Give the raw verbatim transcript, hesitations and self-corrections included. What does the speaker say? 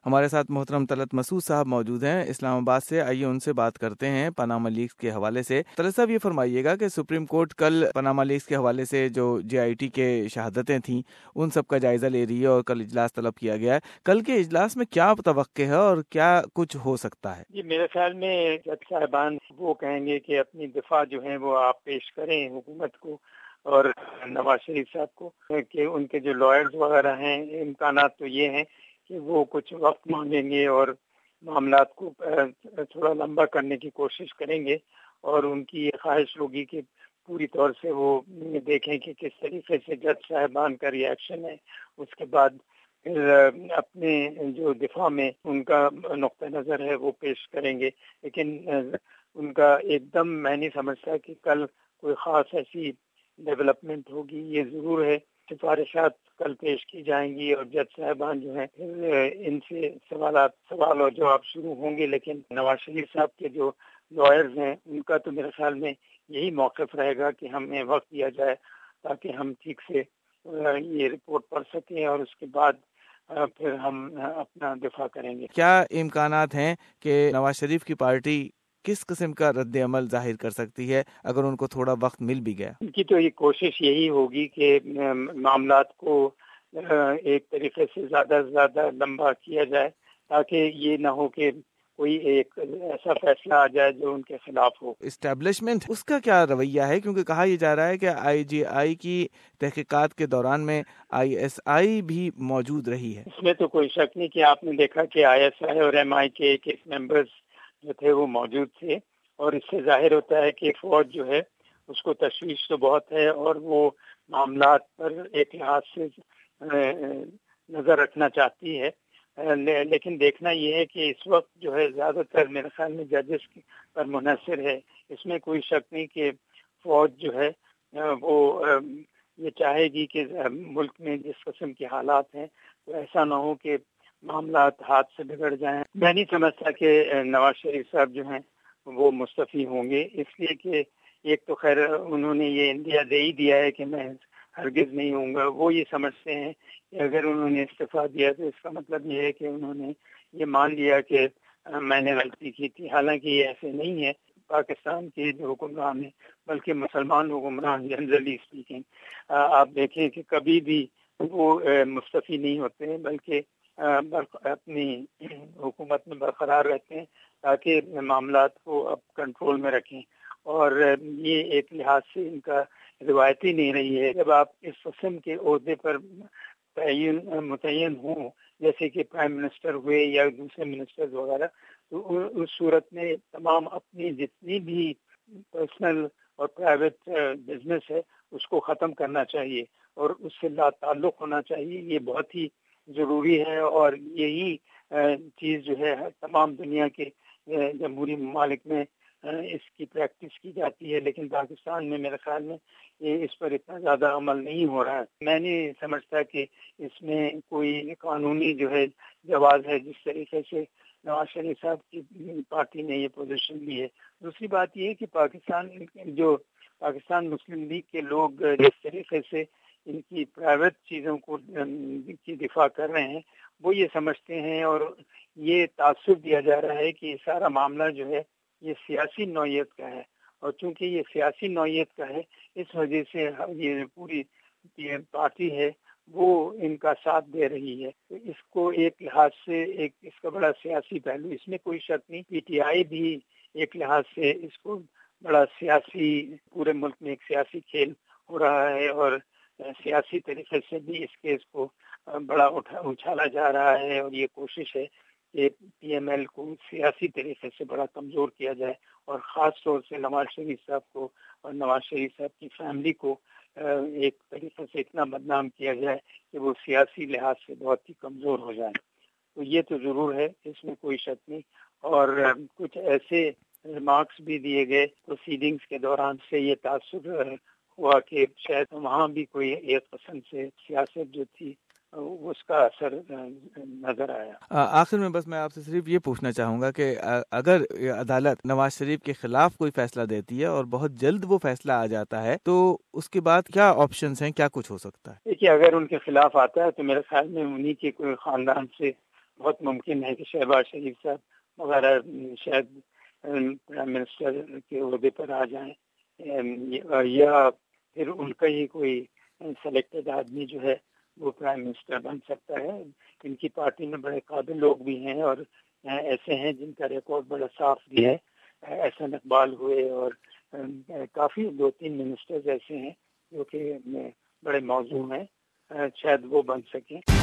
ہمارے ساتھ محترم طلعت مسعود صاحب موجود ہیں اسلام آباد سے، آئیے ان سے بات کرتے ہیں پاناما لیکس کے حوالے سے۔ طلعت صاحب یہ فرمائیے گا کہ سپریم کورٹ کل پاناما لیکس کے حوالے سے جو جے آئی ٹی کے شہادتیں تھیں ان سب کا جائزہ لے رہی ہے اور کل اجلاس طلب کیا گیا ہے، کل کے اجلاس میں کیا توقع ہے اور کیا کچھ ہو سکتا ہے؟ جی میرے خیال میں جج صاحبان وہ کہیں گے کہ اپنی دفاع جو ہے وہ آپ پیش کریں حکومت کو اور نواز شریف صاحب کو، کہ ان کے جو لائرز وغیرہ ہیں امکانات تو یہ ہیں کہ وہ کچھ وقت مانگیں گے اور معاملات کو تھوڑا لمبا کرنے کی کوشش کریں گے، اور ان کی یہ خواہش ہوگی کہ پوری طور سے وہ دیکھیں کہ کس طریقے سے جج صاحبان کا ری ایکشن ہے، اس کے بعد پھر اپنے جو دفاع میں ان کا نقطہ نظر ہے وہ پیش کریں گے۔ لیکن ان کا ایک دم میں نہیں سمجھتا کہ کل کوئی خاص ایسی ڈیولپمنٹ ہوگی۔ یہ ضرور ہے سفارشات کل پیش کی جائیں گی اور جج صاحبان جو ہیں پھر ان سے سوالات سوال اور جواب شروع ہوں گے، لیکن نواز شریف صاحب کے جو لائرز ہیں ان کا تو میرے خیال میں یہی موقف رہے گا کہ ہمیں وقت دیا جائے تاکہ ہم ٹھیک سے یہ رپورٹ پڑھ سکیں اور اس کے بعد پھر ہم اپنا دفاع کریں گے۔ کیا امکانات ہیں کہ نواز شریف کی پارٹی کس قسم کا رد عمل ظاہر کر سکتی ہے اگر ان کو تھوڑا وقت مل بھی گیا؟ ان کی تو یہ کوشش یہی ہوگی کہ معاملات کو ایک طریقے سے زیادہ سے زیادہ لمبا کیا جائے تاکہ یہ نہ ہو کہ کوئی ایک ایسا فیصلہ آ جائے جو ان کے خلاف ہو۔ اسٹیبلشمنٹ اس کا کیا رویہ ہے؟ کیونکہ کہا یہ جا رہا ہے کہ آئی جی آئی کی تحقیقات کے دوران میں آئی ایس آئی بھی موجود رہی ہے۔ اس میں تو کوئی شک نہیں کہ آپ نے دیکھا کہ آئی ایس آئی اور ایم آئی کے کس ممبرز جو تھے وہ موجود تھے، اور اس سے ظاہر ہوتا ہے کہ فوج جو ہے اس کو تشویش تو بہت ہے اور وہ معاملات پر ایک لحاظ سے نظر رکھنا چاہتی ہے، لیکن دیکھنا یہ ہے کہ اس وقت جو ہے زیادہ تر میرے خیال میں ججز پر منحصر ہے۔ اس میں کوئی شک نہیں کہ فوج جو ہے وہ یہ چاہے گی کہ ملک میں جس قسم کے حالات ہیں تو ایسا نہ ہو کہ معاملات ہاتھ سے بگڑ جائیں۔ میں نہیں سمجھتا کہ نواز شریف صاحب جو ہیں وہ مستعفی ہوں گے، اس لیے کہ ایک تو خیر انہوں نے یہ اندیا دے ہی دیا ہے کہ میں ہرگز نہیں ہوں گا۔ وہ یہ سمجھتے ہیں کہ اگر انہوں نے استعفیٰ دیا تو اس کا مطلب یہ ہے کہ انہوں نے یہ مان لیا کہ میں نے غلطی کی تھی، حالانکہ یہ ایسے نہیں ہے۔ پاکستان کے جو حکمران ہیں بلکہ مسلمان حکمران جنرلی اسپیکنگ آپ دیکھیں کہ کبھی بھی وہ مستعفی نہیں ہوتے ہیں، بلکہ اپنی حکومت میں برقرار رہتے ہیں تاکہ معاملات کو اب کنٹرول میں رکھیں، اور یہ ایک لحاظ سے ان کا روایتی نہیں رہی ہے۔ جب آپ اس قسم کے عہدے پر تعین متعین ہوں جیسے کہ پرائم منسٹر ہوئے یا دوسرے منسٹر وغیرہ، تو اس صورت میں تمام اپنی جتنی بھی پرسنل اور پرائیویٹ بزنس ہے اس کو ختم کرنا چاہیے اور اس سے لا تعلق ہونا چاہیے۔ یہ بہت ہی ضروری ہے اور یہی چیز جو ہے تمام دنیا کے جمہوری ممالک میں اس کی پریکٹس کی جاتی ہے، لیکن پاکستان میں میرے خیال میں یہ اس پر اتنا زیادہ عمل نہیں ہو رہا ہے۔ میں نہیں سمجھتا کہ اس میں کوئی قانونی جو ہے جواز ہے جس طریقے سے نواز شریف صاحب کی پارٹی نے یہ پوزیشن لی ہے۔ دوسری بات یہ ہے کہ پاکستان جو پاکستان مسلم لیگ کے لوگ جس طریقے سے ان کی پرائیویٹ چیزوں کو کی دفاع کر رہے ہیں وہ یہ سمجھتے ہیں اور یہ تاثر دیا جا رہا ہے کہ یہ سارا معاملہ جو ہے یہ سیاسی نوعیت کا ہے، اور چونکہ یہ سیاسی نوعیت کا ہے اس وجہ سے یہ پوری پارٹی ہے وہ ان کا ساتھ دے رہی ہے۔ اس کو ایک لحاظ سے ایک اس کا بڑا سیاسی پہلو، اس میں کوئی شک نہیں۔ پی ٹی آئی بھی ایک لحاظ سے اس کو بڑا سیاسی، پورے ملک میں ایک سیاسی کھیل ہو رہا ہے اور سیاسی طریقے سے بھی اس کیس کو بڑا اچھالا جا رہا ہے، اور یہ کوشش ہے کہ پی ایم ایل کو سیاسی طریقے سے بڑا کمزور کیا جائے اور خاص طور سے نواز شریف صاحب کو اور نواز شریف صاحب کی فیملی کو ایک طریقے سے اتنا بدنام کیا جائے کہ وہ سیاسی لحاظ سے بہت ہی کمزور ہو جائیں۔ تو یہ تو ضرور ہے، اس میں کوئی شک نہیں۔ اور کچھ ایسے ریمارکس بھی دیے گئے پروسیڈنگز کے دوران سے یہ تاثر ہوا کہ شاید وہاں بھی کوئی ایک قسم سے سیاست جو تھی اس کا اثر نظر آیا۔ آخر میں بس میں آپ سے صرف یہ پوچھنا چاہوں گا کہ اگر عدالت نواز شریف کے خلاف کوئی فیصلہ دیتی ہے اور بہت جلد وہ فیصلہ آ جاتا ہے تو اس کے بعد کیا آپشنز ہیں، کیا کچھ ہو سکتا ہے؟ دیکھیے اگر ان کے خلاف آتا ہے تو میرے خیال میں انہی کے کوئی خاندان سے بہت ممکن ہے کہ شہباز شریف صاحب وغیرہ شاید پرائم منسٹر کے عہدے پر آ جائیں، یا پھر ان کا ہی کوئی سلیکٹڈ آدمی جو ہے وہ پرائم منسٹر بن سکتا ہے۔ ان کی پارٹی میں بڑے قابل لوگ بھی ہیں اور ایسے ہیں جن کا ریکارڈ بڑا صاف بھی ہے، احسن اقبال ہوئے اور کافی دو تین منسٹرز ایسے ہیں جو کہ بڑے موزوں ہیں، شاید وہ بن سکیں۔